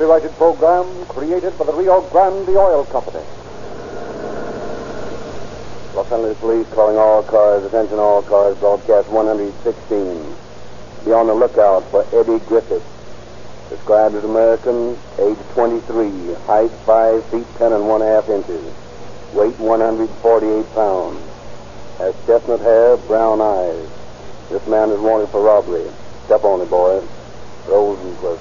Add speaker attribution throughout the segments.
Speaker 1: copyrighted program created by the Rio Grande Oil Company.
Speaker 2: Los Angeles Police calling all cars. Attention all cars. Broadcast 116. Be on the lookout for Eddie Griffith. Described as American, age 23, height 5 feet 10 and 1/2 inches, weight 148 pounds. Has chestnut hair, brown eyes. This man is wanted for robbery. Step on it, boy. Rosenquist.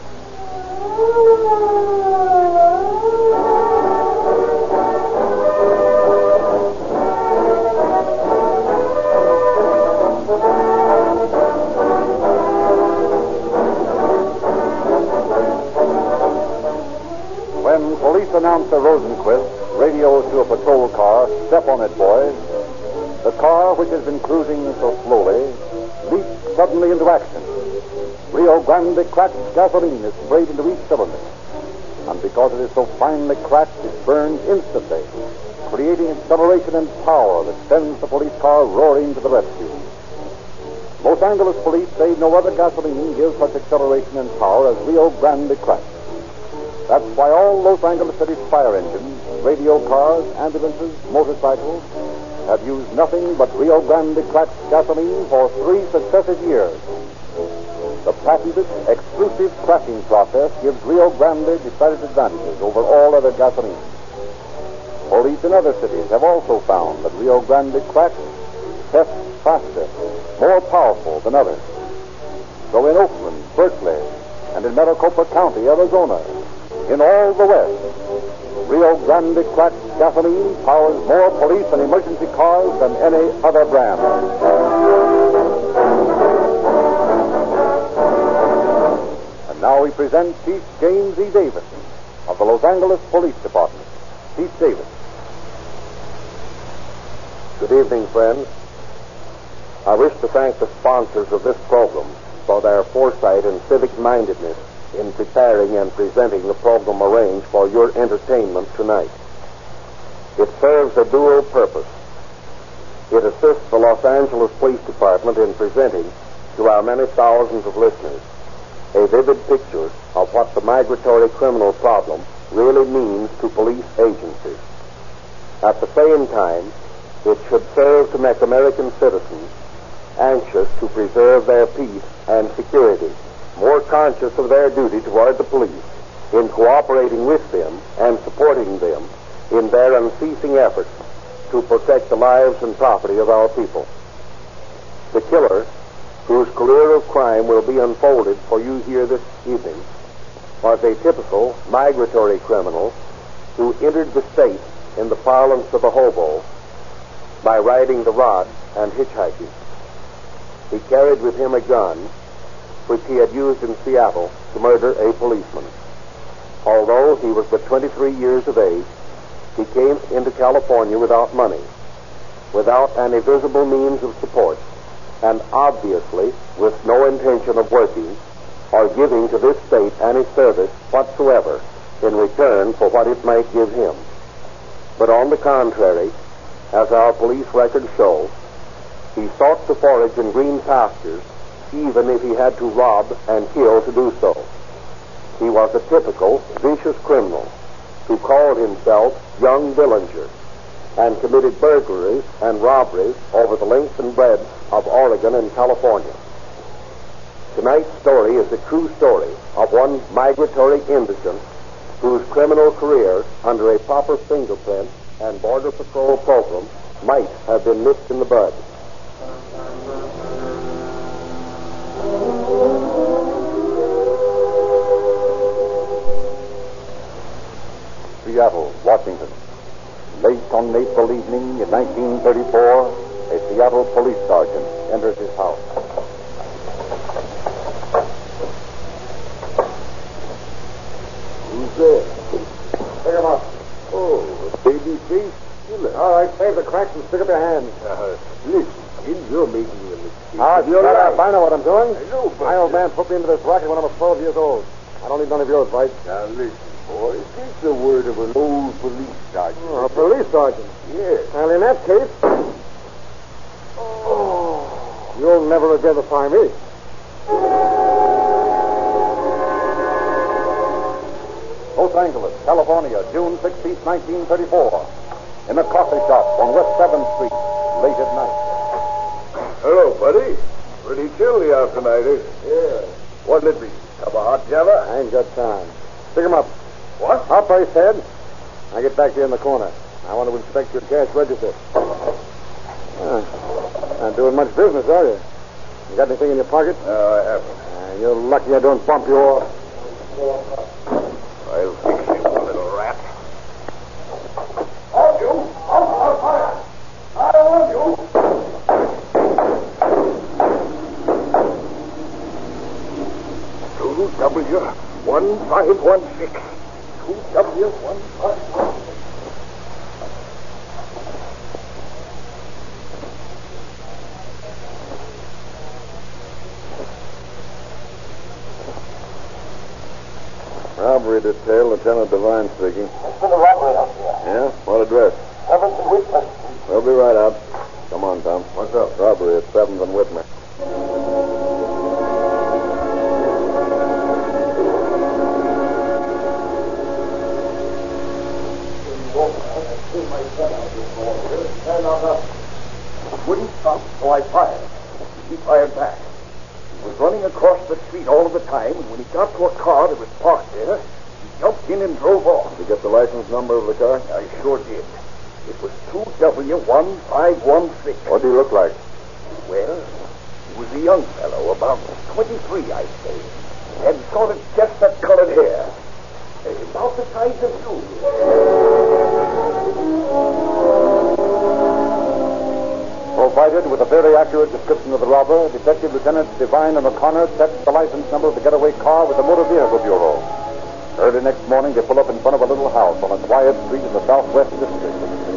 Speaker 1: When police announcer Rosenquist radios to a patrol car, "Step on it, boys," the car, which has been cruising so slowly, leaps suddenly into action. Rio Grande cracked gasoline is sprayed into each cylinder. And because it is so finely cracked, it burns instantly, creating acceleration and power that sends the police car roaring to the rescue. Los Angeles police say no other gasoline gives such acceleration and power as Rio Grande cracked. That's why all Los Angeles City's fire engines, radio cars, ambulances, motorcycles have used nothing but Rio Grande cracked gasoline for 3 successive years. The patented, exclusive cracking process gives Rio Grande decided advantages over all other gasoline. Police in other cities have also found that Rio Grande cracked tests faster, more powerful than others. So in Oakland, Berkeley, and in Maricopa County, Arizona, in all the West, Rio Grande cracked gasoline powers more police and emergency cars than any other brand. And now we present Chief James E. Davis of the Los Angeles Police Department. Chief Davis.
Speaker 2: Good evening, friends. I wish to thank the sponsors of this program for their foresight and civic-mindedness in preparing and presenting the program arranged for your entertainment tonight. It serves a dual purpose. It assists the Los Angeles Police Department in presenting to our many thousands of listeners a vivid picture of what the migratory criminal problem really means to police agencies. At the same time, it should serve to make American citizens anxious to preserve their peace and security, more conscious of their duty toward the police in cooperating with them and supporting them in their unceasing efforts to protect the lives and property of our people. The killer, whose career of crime will be unfolded for you here this evening, was a typical migratory criminal who entered the state in the parlance of a hobo by riding the rod and hitchhiking. He carried with him a gun which he had used in Seattle to murder a policeman. Although he was but 23 years of age, he came into California without money, without any visible means of support, and obviously with no intention of working or giving to this state any service whatsoever in return for what it might give him. But on the contrary, as our police records show, he sought to forage in green pastures even if he had to rob and kill to do so. He was a typical, vicious criminal who called himself Young Dillinger and committed burglaries and robberies over the length and breadth of Oregon and California. Tonight's story is a true story of one migratory indigent whose criminal career under a proper fingerprint and Border Patrol program might have been nipped in the bud.
Speaker 1: Seattle, Washington. Late on April evening in 1934, a Seattle police sergeant enters his house.
Speaker 2: Who's there?
Speaker 1: Pick him up.
Speaker 2: Oh, a baby-faced killer.
Speaker 1: All right, save the cracks and stick up your hands.
Speaker 2: Listen, kid, you're making a mistake.
Speaker 1: Shut up. I know what I'm doing.
Speaker 2: I know, but...
Speaker 1: My old man put me into this racket when I was 12 years old. I don't need none of your advice.
Speaker 2: Now, listen, boy, take the word of an old police sergeant.
Speaker 1: Oh, a police sergeant?
Speaker 2: Yes.
Speaker 1: Well, in that case... you'll never identify me. Los Angeles, California, June 16, 1934. In a coffee shop on West 7th Street, late at night.
Speaker 3: Hello, buddy. Pretty chilly out tonight, eh?
Speaker 2: Yeah.
Speaker 3: What'll it be? Cup of hot java?
Speaker 2: I ain't got time. Pick him up.
Speaker 3: What?
Speaker 2: Up, I said. I'll get back to you in the corner. I want to inspect your cash register. Not doing much business, are you? You got anything in your pocket?
Speaker 3: No, I haven't.
Speaker 2: You're lucky I don't bump you off.
Speaker 3: I'll fix you, little rat.
Speaker 1: Hold you! I'll fire! I want you!
Speaker 3: 2W1516. 2W1516.
Speaker 2: Robbery detail, Lieutenant Devine speaking.
Speaker 4: There's been a robbery out here.
Speaker 2: Yeah? What address?
Speaker 4: 7th and Whitman Street.
Speaker 2: We'll be right out. Come on, Tom.
Speaker 3: What's up?
Speaker 2: Robbery at 7th and Whitmer.
Speaker 3: Wouldn't stop, so I fired. He fired back. He was running across the street all of the time, and when he got to a car that was parked there, he jumped in and drove off.
Speaker 2: Did you get the license number of the car?
Speaker 3: I sure did. It was 2W1516.
Speaker 2: What do you look like?
Speaker 3: Well, he was a young fellow, about 23, I'd say. Had sort of chestnut-colored hair. About the size of you.
Speaker 1: Provided with a very accurate description of the robber, Detective Lieutenant Devine and O'Connor checked the license number of the getaway car with the Motor Vehicle Bureau. Early next morning, they pull up in front of a little house on a quiet street in the southwest district.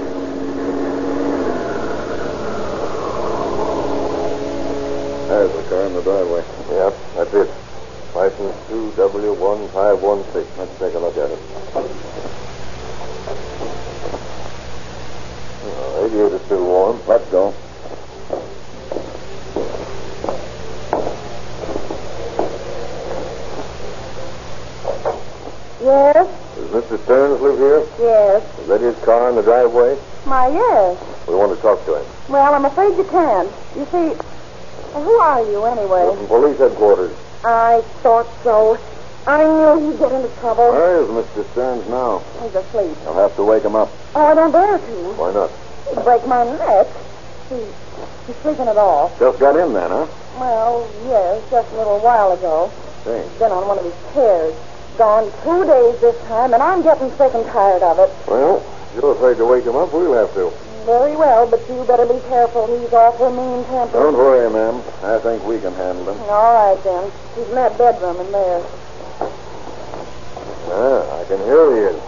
Speaker 2: There's the car in the driveway. Yep, that's it. License 2W1516. Let's take a look at it. Radiator's still warm. Let's go.
Speaker 5: Yes?
Speaker 2: Does Mr. Stearns live here?
Speaker 5: Yes.
Speaker 2: Is that his car in the driveway?
Speaker 5: My, yes.
Speaker 2: We want to talk to him.
Speaker 5: Well, I'm afraid you can't. You see, who are you
Speaker 2: We're
Speaker 5: anyway?
Speaker 2: from police headquarters.
Speaker 5: I thought so. I knew he'd get into trouble.
Speaker 2: Where is Mr. Stearns now?
Speaker 5: He's asleep.
Speaker 2: I'll have to wake him up.
Speaker 5: Oh, I don't dare to.
Speaker 2: Why not?
Speaker 5: He'd break my neck. He's sleeping it off.
Speaker 2: Just got in then, huh?
Speaker 5: Well, yes, just a little while ago.
Speaker 2: Say,
Speaker 5: He's been on one of his tears. Gone 2 days this time, and I'm getting sick and tired of it.
Speaker 2: well, if you're afraid to wake him up, we'll have to.
Speaker 5: Very well, but you better be careful. He's awful mean-tempered.
Speaker 2: Don't worry, ma'am. I think we can handle him.
Speaker 5: All right, then. He's in that bedroom in there.
Speaker 2: I can hear he is.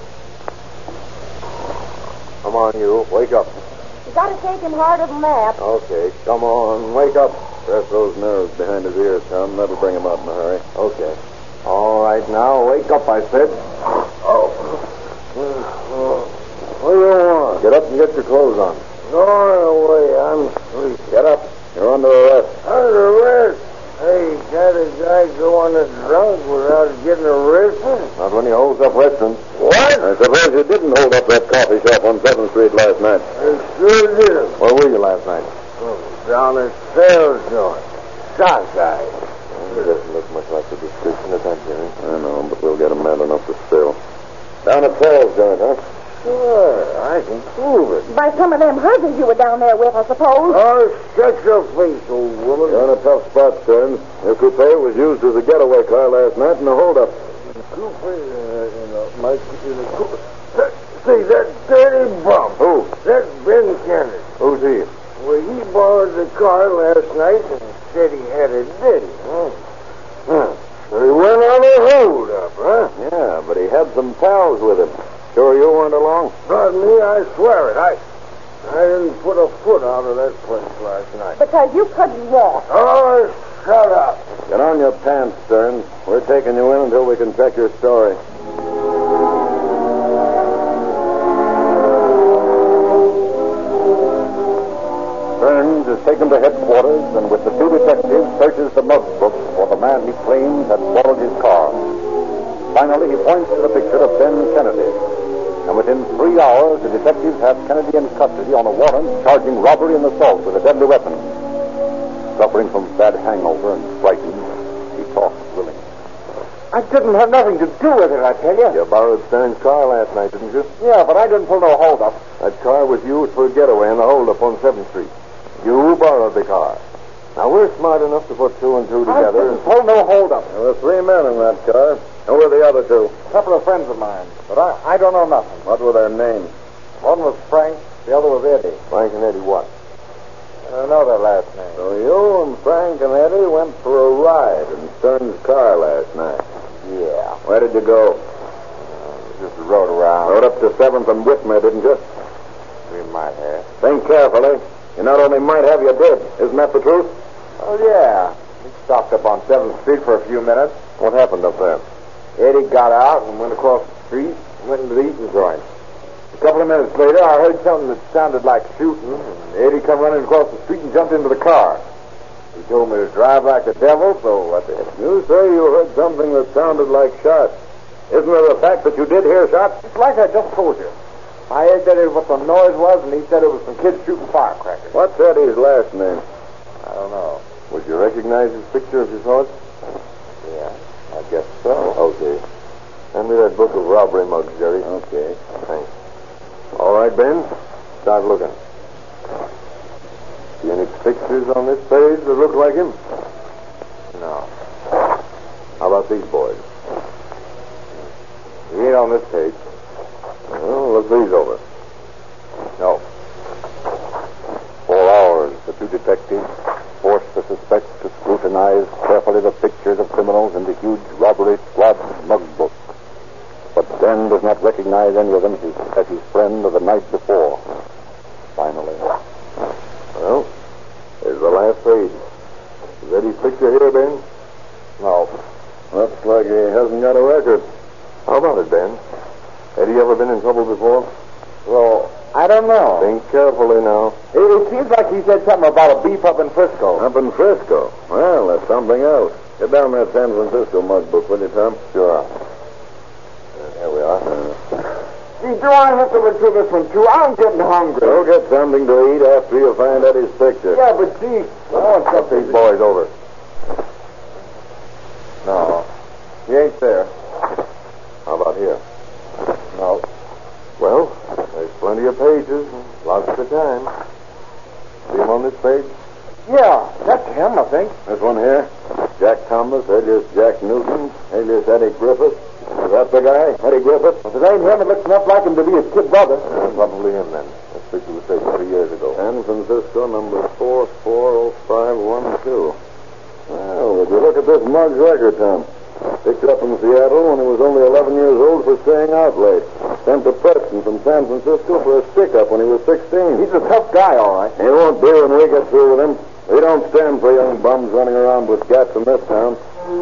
Speaker 2: Come on, you. Wake up.
Speaker 5: You gotta shake him harder than that.
Speaker 2: Okay, come on. Wake up. Press those nerves behind his ears, Tom. That'll bring him out in a hurry. Okay. All right, now, wake up, I said.
Speaker 3: Oh.
Speaker 2: What do you want? Get up and get your clothes on.
Speaker 3: No way. I'm asleep.
Speaker 2: Get up. You're under arrest.
Speaker 3: Under arrest? Hey, can't a guy go on a drunk without getting arrested?
Speaker 2: Not when he holds up restaurants.
Speaker 3: What?
Speaker 2: I suppose you didn't hold up that coffee shop on 7th Street last night.
Speaker 3: I sure did.
Speaker 2: Where were you last night?
Speaker 3: Down at Sales Joint. Sockeye.
Speaker 2: It doesn't look much like the description of that, Jerry. I know, but we'll get him mad enough to spill. Down at Sales Joint, huh?
Speaker 3: Sure, I can prove it.
Speaker 5: By some of them husbands you were down there with, I suppose.
Speaker 3: Oh, shut your face, old woman.
Speaker 2: You're in a tough spot, Stearns. Your coupe was used as a getaway car last night in a holdup.
Speaker 3: See, that dirty bum.
Speaker 2: Who?
Speaker 3: That's Ben Kennedy.
Speaker 2: Who's he?
Speaker 3: Well, he borrowed the car last night and said he had it ready. So he went on a hold up, huh?
Speaker 2: Yeah, but he had some pals with him. Sure you weren't along?
Speaker 3: Not me, I swear it. I didn't put a foot out of that place last night.
Speaker 5: Because you couldn't walk.
Speaker 3: Oh, shut up.
Speaker 2: Get on your pants, Stearns. We're taking you in until we can check your story.
Speaker 1: Stearns is taken to headquarters and with the two detectives searches the notebook for the man he claims had borrowed his car. Finally, he points to the picture of Ben Kennedy. And within 3 hours, the detectives have Kennedy in custody on a warrant charging robbery and assault with a deadly weapon. Suffering from bad hangover and frightened, he talks willingly.
Speaker 2: I didn't have nothing to do with it, I tell you. You borrowed Stern's car last night, didn't you? Yeah, but I didn't pull no hold-up. That car was used for a getaway in the hold-up on 7th Street. You borrowed the car. Now, we're smart enough to put 2 and 2 together. I didn't pull no hold-up.
Speaker 3: There were 3 men in that car. Who were the other 2?
Speaker 2: A couple of friends of mine, but I don't know nothing.
Speaker 3: What were their names?
Speaker 2: One was Frank, the other was Eddie. Frank and Eddie what? I don't know their last name.
Speaker 3: So you and Frank and Eddie went for a ride in Stern's car last night.
Speaker 2: Yeah.
Speaker 3: Where did you go?
Speaker 2: Just rode around.
Speaker 3: Rode up to 7th and Whitmer, didn't you?
Speaker 2: We might have.
Speaker 3: Think carefully. You not only might have, you did. Isn't that the truth?
Speaker 2: Oh, yeah. We stopped up on 7th Street for a few minutes.
Speaker 3: What happened up there?
Speaker 2: Eddie got out and went across the street and went into the eating joint. A couple of minutes later, I heard something that sounded like shooting, and Eddie come running across the street and jumped into the car. He told me to drive like the devil, so I did.
Speaker 3: You say you heard something that sounded like shots. Isn't it the fact that you did hear shots?
Speaker 2: It's like I just told you. I asked Eddie what the noise was, and he said it was some kids shooting firecrackers.
Speaker 3: What's Eddie's last name?
Speaker 2: I don't know.
Speaker 3: Would you recognize his picture if you saw it?
Speaker 2: Yeah, I guess so.
Speaker 3: Okay. Hand me that book of robbery mugs, Jerry.
Speaker 2: Okay.
Speaker 3: Thanks. All right, Ben. Start looking. See any pictures on this page that look like him?
Speaker 2: No.
Speaker 3: How about these boys?
Speaker 2: He ain't on this page.
Speaker 3: Well, look these over.
Speaker 2: No.
Speaker 1: 4 hours, the 2 detectives force the suspect to scrutinize carefully the pictures of criminals in the huge robbery squad mug book. But Ben does not recognize any of them as his friend of the night before. Finally.
Speaker 3: Well, here's the last page. Is Eddie's picture here, Ben?
Speaker 2: No.
Speaker 3: Looks like he hasn't got a record. How about it, Ben? Eddie ever been in trouble before?
Speaker 2: Well, I don't know.
Speaker 3: Think carefully now.
Speaker 2: It seems like he said something about a beef up in Frisco.
Speaker 3: Up in Frisco? Well, that's something else. Get down that San Francisco mug book, will you, Tom?
Speaker 1: Sure.
Speaker 3: Here we are.
Speaker 2: Gee, do I have to look through this one, too? I'm getting hungry.
Speaker 3: Go get something to eat after you find Eddie's picture.
Speaker 2: Yeah, but gee, I want something.
Speaker 3: These boys over.
Speaker 2: No, he ain't there.
Speaker 3: How about here?
Speaker 2: No.
Speaker 3: Well, there's plenty of pages, lots of time. See him on this page?
Speaker 2: Yeah, that's him, I think.
Speaker 3: This one here? Jack Thomas, alias Jack Newton, alias Eddie Griffith. Is that the guy, Eddie Griffith?
Speaker 2: If it ain't him, it looks enough like him to be his kid brother.
Speaker 3: Probably him, then. This picture was taken 3 years ago. San Francisco, number 440512. Well, would you look at this mug's record, Tom? Picked up in Seattle when he was only 11 years old for staying out late. Sent to Preston from San Francisco for a stick-up when he was 16.
Speaker 2: He's a tough guy, all right.
Speaker 3: He won't be when we get through with him. We don't stand for young bums running around with gats in this town.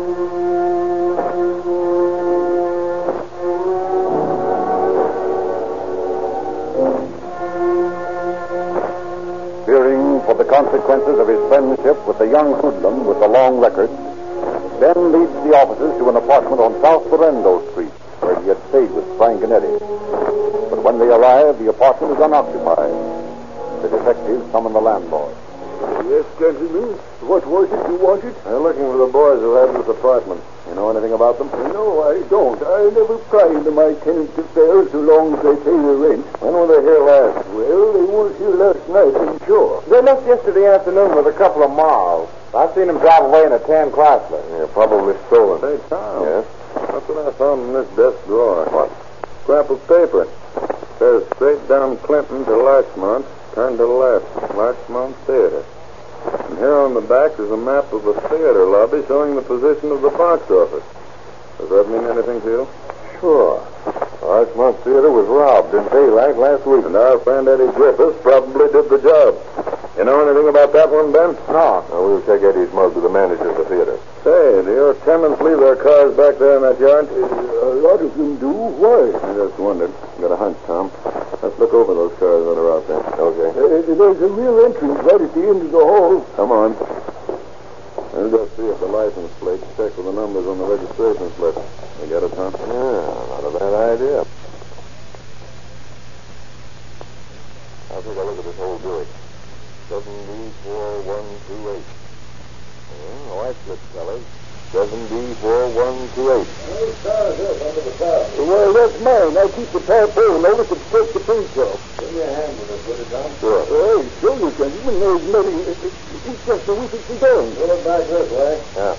Speaker 1: Fearing for the consequences of his friendship with the young hoodlum with the long record, Ben leads the officers to an apartment on South Ferendo Street, where he had stayed with Frank and Eddie. But when they arrive, the apartment is unoccupied. The detectives summon the landlord.
Speaker 3: Yes, gentlemen. What was it you wanted? They're looking for the boys who had this apartment. You know anything about them? No, I don't. I never pry into my tenants' affairs so long as they pay their rent. When were they here last? Well, they weren't here last night, I'm sure.
Speaker 2: They left yesterday afternoon with a couple of miles. I seen them drive away in a tan Chrysler.
Speaker 3: Yeah, probably stolen. Hey, Tom. Yes? That's what I found in this desk drawer. What? Scrap of paper. Says straight down Clinton to Larchmont, turn to the left. Larchmont Theater. And here on the back is a map of the theater lobby showing the position of the box office. Does that mean anything to you? Sure. Larchmont Theater was robbed in daylight last week. And our friend Eddie Griffiths probably did the job. You know anything about that one, Ben?
Speaker 2: No.
Speaker 3: We'll take Eddie's mug to the manager of the theater. Say, do your tenants leave their cars back there in that yard? A lot of them do. Why? I just wondered. Got a hunch, Tom. Let's look over those cars that are out there. Okay. There's a real entrance right at the end of the hall. Come on. We'll go see if the license plates check with the numbers on the registration slip. We You get it, huh?
Speaker 2: Yeah, not a bad idea. I'll take a look at this whole Buick. 7B4128. Yeah, white slip, fellas. 7B4128.
Speaker 3: Those cars up under the car.
Speaker 2: Well, that's mine. I'll keep the tarpaulin over to take the paint off.
Speaker 3: Give me a hand with it, will you, Tom?
Speaker 2: Sure.
Speaker 3: Hey, sure you can. You know, Nettie, it's just a week it's done. Pull it back this way.
Speaker 2: Yeah.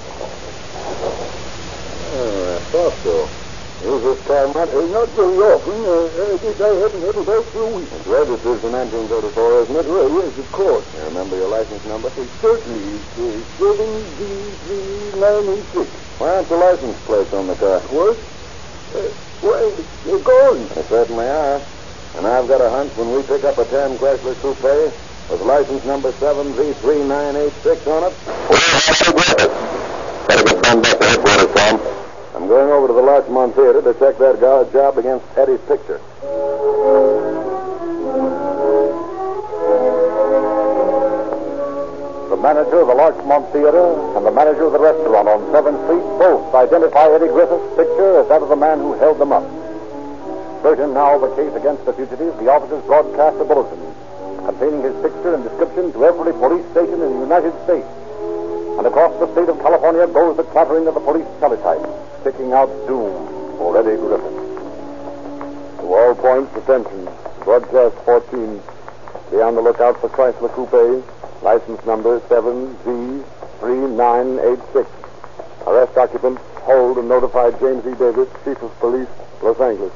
Speaker 3: I thought so.
Speaker 2: Use this car, Matt.
Speaker 3: Not very often. I guess I haven't had it out for a week.
Speaker 2: It's registered in 1934, isn't it?
Speaker 3: Well, yes, of course.
Speaker 2: You remember your license number?
Speaker 3: Certainly. It's 7D3986.
Speaker 2: Why aren't the license plates on the car?
Speaker 3: What? Well, they're gone.
Speaker 2: They certainly are. And I've got a hunch when we pick up a tan Chrysler Coupe with license number 7V3986 on it. Better get phone back to headquarters, Tom. I'm going over to the Larchmont Theater to check that guy's job against Eddie's picture.
Speaker 1: The manager of the Larchmont Theater and the manager of the restaurant on 7th Street both identify Eddie Griffith's picture as that of the man who held them up. Certain now of the case against the fugitive, the officers broadcast a bulletin containing his picture and description to every police station in the United States. And across the state of California goes the clattering of the police teletype, sticking out doom for Eddie Griffith.
Speaker 2: To all points, attention. Broadcast 14. Be on the lookout for Chrysler Coupe, license number 7Z3986. Arrest occupant, hold and notify James E. Davis, Chief of Police, Los Angeles.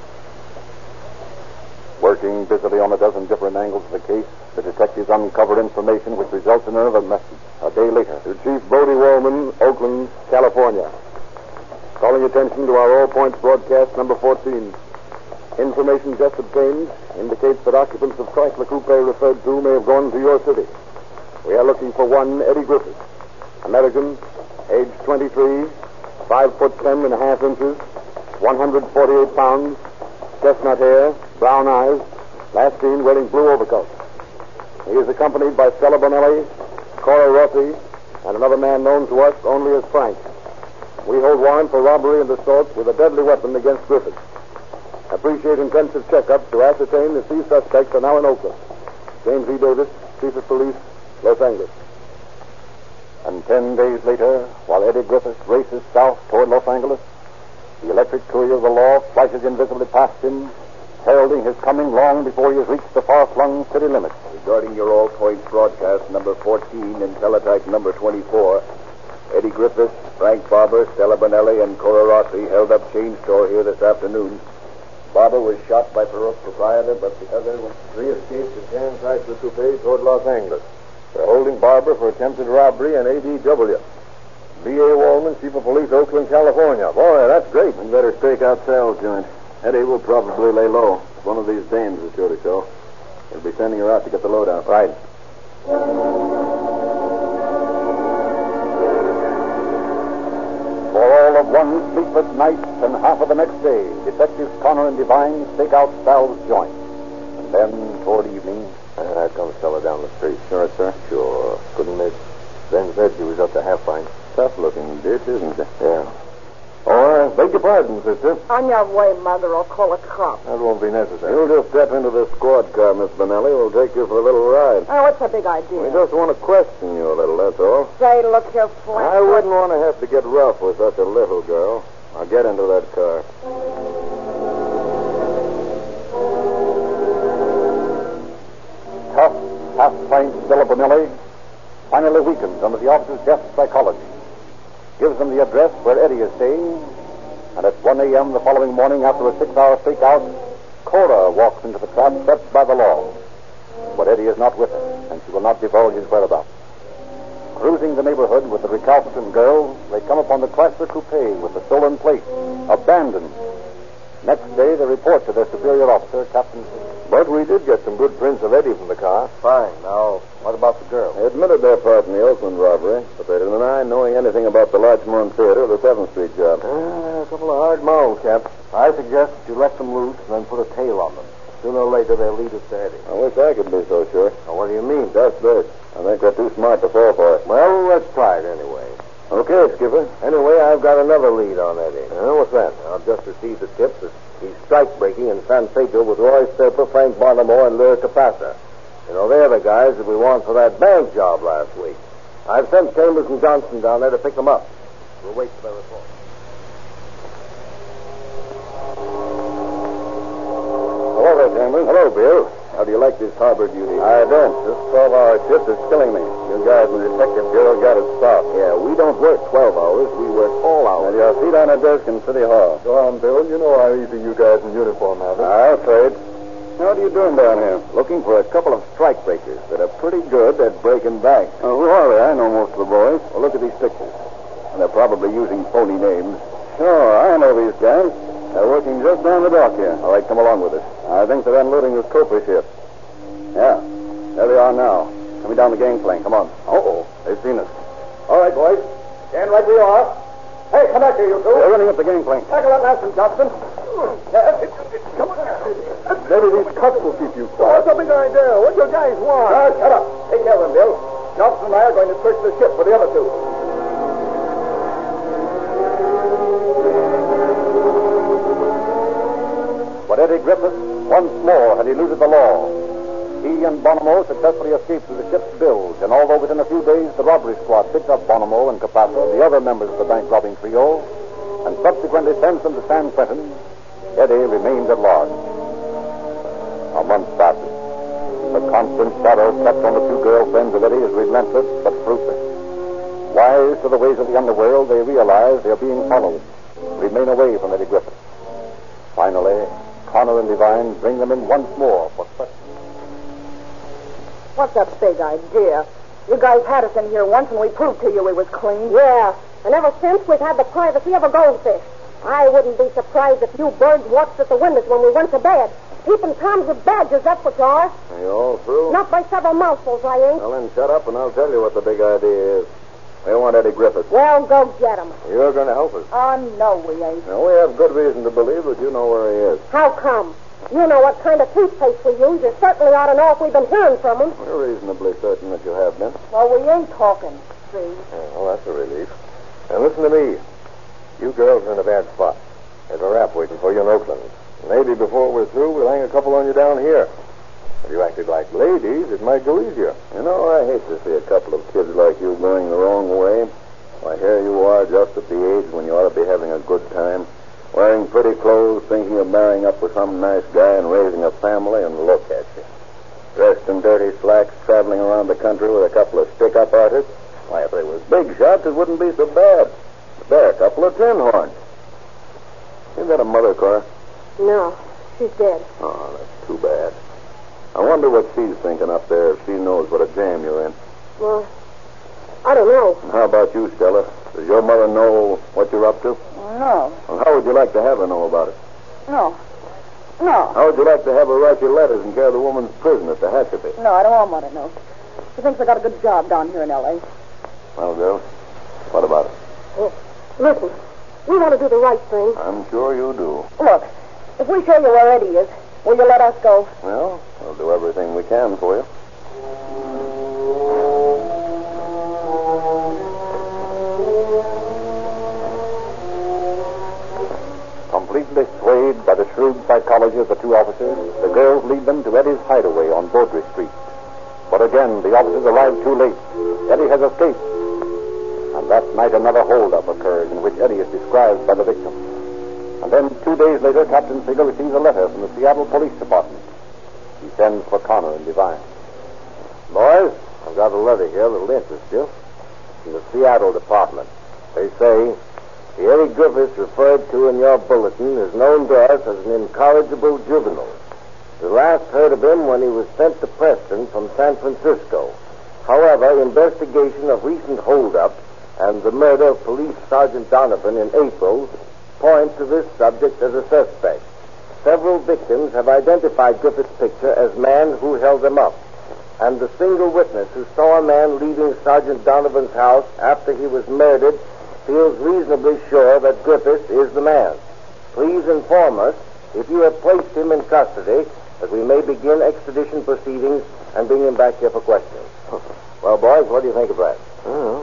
Speaker 1: Working busily on a dozen different angles of the case, the detectives uncovered information which results in another message a day later.
Speaker 2: To Chief Bodie Wallman, Oakland, California. Calling attention to our All Points broadcast number 14. Information just obtained indicates that occupants of Chrysler Coupe referred to may have gone to your city. We are looking for one Eddie Griffith, American, age 23, 5'10.5" inches, 148 pounds, chestnut hair, brown eyes, last seen wearing blue overcoat. He is accompanied by Stella Bonelli, Cora Rossi, and another man known to us only as Frank. We hold warrant for robbery and assault with a deadly weapon against Griffith. Appreciate intensive checkup to ascertain if these suspects are now in Oakland. James E. Davis, Chief of Police, Los Angeles.
Speaker 1: And 10 days later, while Eddie Griffith races south toward Los Angeles, the electric courier of the law flashes invisibly past him, heralding his coming long before he has reached the far-flung city limits.
Speaker 6: Regarding your All Points broadcast number 14 and teletype number 24, Eddie Griffith, Frank Barber, Stella Bonelli, and Cora Rossi held up chain store here this afternoon. Barber was shot by proprietor, but the other
Speaker 2: Three escaped in San Chrysler Coupe toward Los Angeles. They're holding Barber for attempted robbery and ADW. B.A. Wallman, Chief of Police, Oakland, California. Boy, that's great.
Speaker 1: We'd better stake out Sal's joint. Eddie will probably lay low. One of these dames is sure to show. He'll be sending her out to get the load out.
Speaker 2: Right.
Speaker 1: For all of one sleepless night and half of the next day, Detectives Connor and Devine stake out Sal's joint. And then, toward evening...
Speaker 2: There comes Stella down the street.
Speaker 1: Sure, sir.
Speaker 2: Sure. Couldn't miss. Ben said she was up to half pint.
Speaker 1: Tough-looking ditch, isn't it?
Speaker 2: Yeah. Oh, beg your pardon, sister.
Speaker 5: On your way, Mother. I'll call a cop.
Speaker 2: That won't be necessary.
Speaker 3: You'll just step into this squad car, Miss Bonelli. We'll take you for a little ride.
Speaker 5: Oh, what's the big idea?
Speaker 3: We just want to question you a little, that's all.
Speaker 5: Say, look here, Frank.
Speaker 3: I wouldn't want to have to get rough with such a little girl. Now get into that car.
Speaker 1: Tough, half-pint Stella Bonelli finally weakens under the officer's deft psychology. Gives them the address where Eddie is staying, and at 1 a.m. the following morning, after a 6-hour stakeout, Cora walks into the trap set by the law. But Eddie is not with her, and she will not divulge his whereabouts. Cruising the neighborhood with the recalcitrant girl, they come upon the Chrysler Coupe with the stolen plate, abandoned. Next day, they report to their superior officer, Captain.
Speaker 2: But we did get some good prints of Eddie from the car.
Speaker 1: Fine. Now, what about the girl?
Speaker 3: They admitted their part in the Oakland robbery, but they deny knowing anything about the Larchmont Theater or the 7th Street job.
Speaker 2: A couple of hard mouths, Cap.
Speaker 1: I suggest you let them loose and then put a tail on them. Sooner or later, they'll lead us to Eddie.
Speaker 3: I wish I could be so sure.
Speaker 1: Now, what do you mean?
Speaker 3: Just this. I think they're too smart to fall for it.
Speaker 2: Well, let's try it anyway. Okay, Skipper. Anyway, I've got another lead on Eddie. What's that? I've just received the tip that he's strike-breaking in San Pedro with Roy Sturper, Frank Bonamore, and Lure Capassa. You know, they're the guys that we want for that bank job last week. I've sent Chambers and Johnson down there to pick them up. We'll wait for their report. Hello there, Chambers. Hello, Bill. How do you like this harbor duty? I don't. This 12-hour shift is killing me. You guys in the Detective Bureau got it stopped. Yeah, we don't work 12 hours. We work all hours. And your feet on a desk in City Hall.
Speaker 3: Go on, Bill. You know how easy you guys in uniform have it.
Speaker 2: I'm afraid. What are you doing down here? Looking for a couple of strike breakers that are pretty good at breaking banks.
Speaker 3: Oh, who are they? I know most of the boys.
Speaker 2: Well, look at these pictures. And they're probably using phony names. Sure, I know these guys. They're working just down the dock here. All right, come along with us. I think they're unloading this Cooper ship. Yeah, there they are now. Coming down the gangplank. Come on. Uh-oh, they've seen us. All right, boys. Stand right where you are. Hey, come back here, you two. They're running up the gangplank. Tackle that last one, Johnson.
Speaker 3: Come on. Maybe these cuts will keep you quiet.
Speaker 2: What's the big idea? What do you guys want? Shut up. Take care of them, Bill. Johnson and I are going to search the ship for the other two. But Eddie Griffith once more had eluded the law. He and Bonamore successfully escaped through the ship's bilge, and although within a few days the robbery squad picked up Bonamore and Capassa, the other members of the bank robbing trio, and subsequently sent them to San Quentin, Eddie remained at large. A month passes. The constant shadow kept on the two girlfriends of Eddie is relentless but fruitless. Wise to the ways of the underworld, they realize they are being followed. Remain away from Eddie Griffith. Finally, Connor and Devine bring them in once more for questioning.
Speaker 5: What's a big idea? You guys had us in here once and we proved to you we was clean.
Speaker 7: Yeah, and ever since we've had the privacy of a goldfish. I wouldn't be surprised if you birds watched at the windows when we went to bed. Keeping toms with badgers, that's what you are.
Speaker 2: Are you all through?
Speaker 7: Not by several mouthfuls, I ain't.
Speaker 2: Well, then shut up and I'll tell you what the big idea is. We want Eddie Griffith.
Speaker 7: Well, go get him.
Speaker 2: You're going to help us.
Speaker 5: Oh, no, we ain't.
Speaker 2: Now, we have good reason to believe that you know where he is.
Speaker 7: How come? You know what kind of toothpaste we use. You certainly ought to know if we've been hearing from him.
Speaker 2: We're reasonably certain that you have been.
Speaker 5: Well, we ain't talking, see?
Speaker 2: Yeah, well, that's a relief. Now, listen to me. You girls are in a bad spot. There's a rap waiting for you in Oakland. Maybe before we're through, we'll hang a couple on you down here. If you acted like ladies, it might go easier. You know, I hate to see a couple of kids like you going the wrong way. Why, here you are, just at the age when you ought to be having a good time. Wearing pretty clothes, thinking of marrying up with some nice guy and raising a family, and look at you. Dressed in dirty slacks, traveling around the country with a couple of stick-up artists. Why, if they was big shots, it wouldn't be so bad. But they're a couple of tin horns. You got a mother, Cora?
Speaker 7: No, she's dead.
Speaker 2: Oh, that's too bad. I wonder what she's thinking up there if she knows what a jam you're in.
Speaker 7: Well, I don't know.
Speaker 2: And how about you, Stella? Does your mother know what you're up to?
Speaker 5: No.
Speaker 2: Well, how would you like to have her know about it?
Speaker 5: No. No.
Speaker 2: How would you like to have her write your letters and carry the woman's prison at the Hatchet?
Speaker 5: No, I don't want Mother to know. She thinks I got a good job down here in L.A.
Speaker 2: Well, girls, what about it?
Speaker 7: Well, listen, we want to do the right thing.
Speaker 2: I'm sure you do.
Speaker 5: Look, if we show you where Eddie is, will you let us go?
Speaker 2: Well, we'll do everything we can for you. Completely swayed by the shrewd psychology of the two officers, the girls lead them to Eddie's hideaway on Beaudry Street. But again, the officers arrive too late. Eddie has escaped. And that night another holdup occurs in which Eddie is described by the victim. And then 2 days later, Captain Siegel receives a letter from the Seattle Police Department. He sends for Connor and Devine. Boys, I've got a letter here that'll interest you. From the Seattle Department. They say, the Eddie Griffiths referred to in your bulletin is known to us as an incorrigible juvenile. We last heard of him when he was sent to Preston from San Francisco. However, investigation of recent holdups and the murder of Police Sergeant Donovan in April point to this subject as a suspect. Several victims have identified Griffith's picture as man who held them up. And the single witness who saw a man leaving Sergeant Donovan's house after he was murdered feels reasonably sure that Griffith is the man. Please inform us if you have placed him in custody, that we may begin extradition proceedings and bring him back here for questioning. Well, boys, what do you think of that?
Speaker 3: Oh, looks like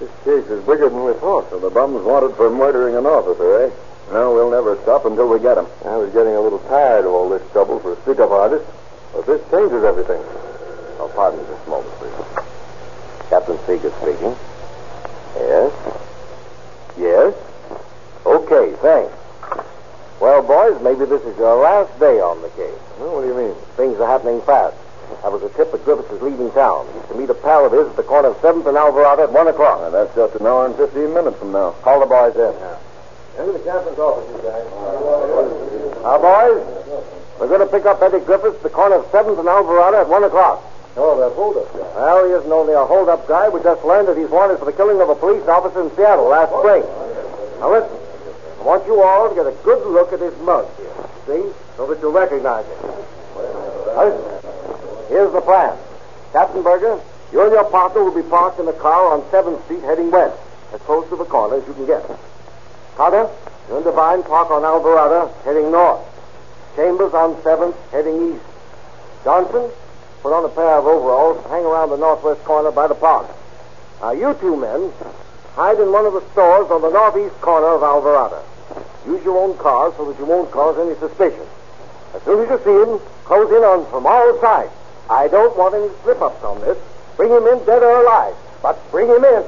Speaker 2: This case is bigger than we thought.
Speaker 6: So the bum's wanted for murdering an officer, eh? No, we'll never stop until we get him.
Speaker 2: I was getting a little tired of all this trouble for a stick-up artist, but this changes everything.
Speaker 6: Oh, pardon me just a moment, please. Captain Seeger speaking. Yes? Yes? Okay, thanks. Well, boys, maybe this is your last day on the case.
Speaker 2: Well, what do you mean?
Speaker 6: Things are happening fast. I was a tip that Griffiths is leaving town. He's to meet a pal of his at the corner of 7th and Alvarado at 1 o'clock.
Speaker 3: That's just an hour and 15 minutes from now.
Speaker 6: Call the boys in.
Speaker 2: Into the captain's office, you guys.
Speaker 6: Now, boys, we're going to pick up Eddie Griffiths at the corner of 7th and Alvarado at 1 o'clock.
Speaker 2: Oh, that hold-up guy.
Speaker 6: Well, he isn't only a hold-up guy. We just learned that he's wanted for the killing of a police officer in Seattle last spring. Now, listen. I want you all to get a good look at his mug here. See? So that you'll recognize him. Now, listen. Here's the plan. Captain Berger, you and your partner will be parked in a car on 7th Street heading west, as close to the corner as you can get. Carter, you and Devine park on Alvarado heading north. Chambers on 7th heading east. Johnson, put on a pair of overalls and hang around the northwest corner by the park. Now, you two men, hide in one of the stores on the northeast corner of Alvarado. Use your own cars so that you won't cause any suspicion. As soon as you see him, close in on from all sides. I don't want any slip-ups on this. Bring him in dead or alive, but bring him in.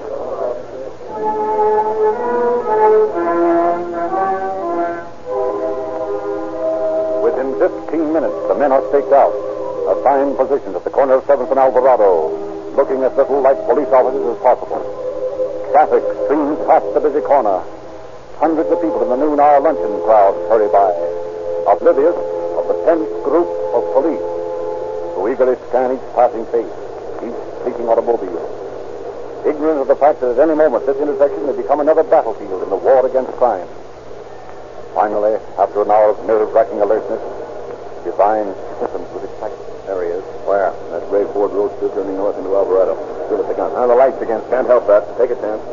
Speaker 1: Within 15 minutes, the men are staked out. Assigned positions at the corner of 7th and Alvarado, looking as little like police officers as possible. Traffic streams past the busy corner. Hundreds of people in the noon-hour luncheon crowd hurry by, oblivious of the tense group of police who eagerly scan each passing face, each speaking automobile, ignorant of the fact that at any moment this intersection may become another battlefield in the war against crime. Finally, after an hour of nerve-wracking alertness, Devine stiffens with excitement.
Speaker 3: There he is. Where? That gray Ford Roadster turning north into Alvarado. Give us the gun.
Speaker 6: Now, the lights again.
Speaker 3: Can't help that. Take a chance.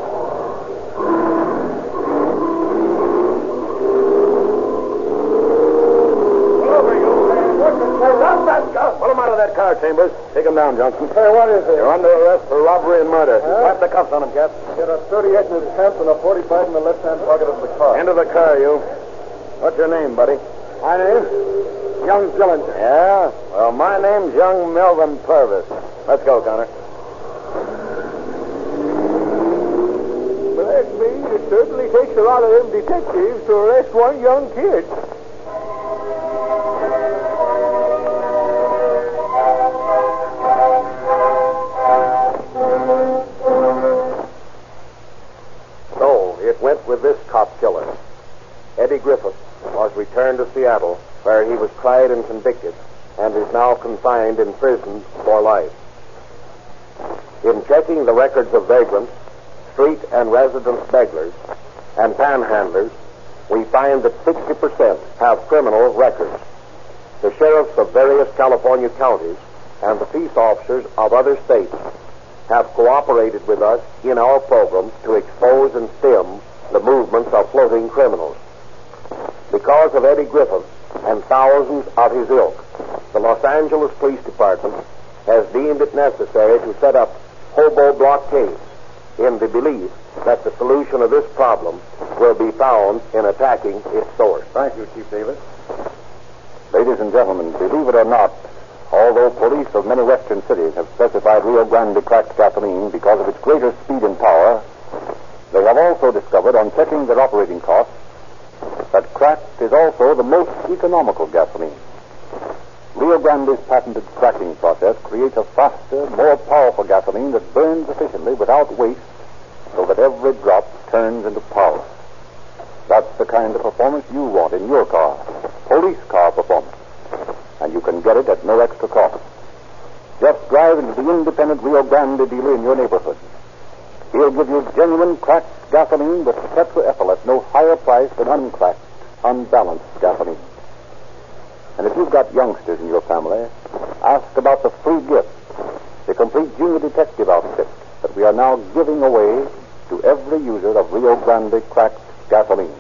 Speaker 6: Pull him out of that car, Chambers.
Speaker 3: Take him down, Johnson.
Speaker 2: Hey, what is it?
Speaker 3: You're under arrest for robbery and murder.
Speaker 6: Slap the cuffs on him, Cap.
Speaker 2: Get a 38 in his pants and a 45 in the left-hand pocket of the car.
Speaker 6: Into the car, you. What's your name, buddy?
Speaker 2: My name? Young Dillinger.
Speaker 6: Yeah? Well, my name's young Melvin Purvis. Let's go, Connor.
Speaker 2: Bless me, it certainly takes a lot of them detectives to arrest one young kid.
Speaker 6: So, it went with this cop killer. Eddie Griffith was returned to Seattle, where he was tried and convicted, and is now confined in prison for life. In checking the records of vagrants, street and residence beggars, and panhandlers, we find that 60% have criminal records. The sheriffs of various California counties and the peace officers of other states have cooperated with us in our program to expose and stem the movements of floating criminals. Because of Eddie Griffith and thousands of his ilk, the Los Angeles Police Department has deemed it necessary to set up hobo blockades in the belief that the solution of this problem will be found in attacking its source.
Speaker 1: Thank you, Chief Davis. Ladies and gentlemen, believe it or not, although police of many western cities have specified Rio Grande cracked gasoline because of its greater speed and power, they have also discovered on checking their operating costs that cracked is also the most economical gasoline. Rio Grande's patented cracking process creates a faster, more powerful gasoline that burns efficiently without waste so that every drop turns into power. That's the kind of performance you want in your car, police car performance. And you can get it at no extra cost. Just drive into the independent Rio Grande dealer in your neighborhood. He'll give you genuine cracked gasoline with tetraethyl at no higher price than uncracked, unbalanced gasoline. And if you've got youngsters in your family, ask about the free gift, the complete junior detective outfit that we are now giving away to every user of Rio Grande cracked gasoline.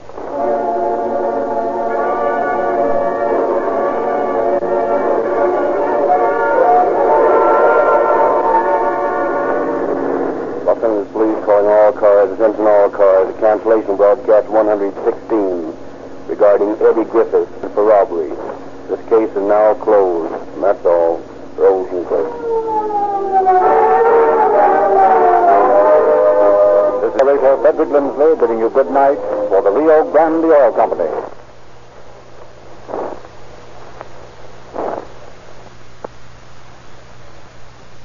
Speaker 2: all cars, cancellation broadcast 116 regarding Eddie Griffiths for robbery. This case is now closed. And that's all. Rosenquist.
Speaker 1: This is Frederick Lindsley bidding you good night for the Rio Grande Oil Company.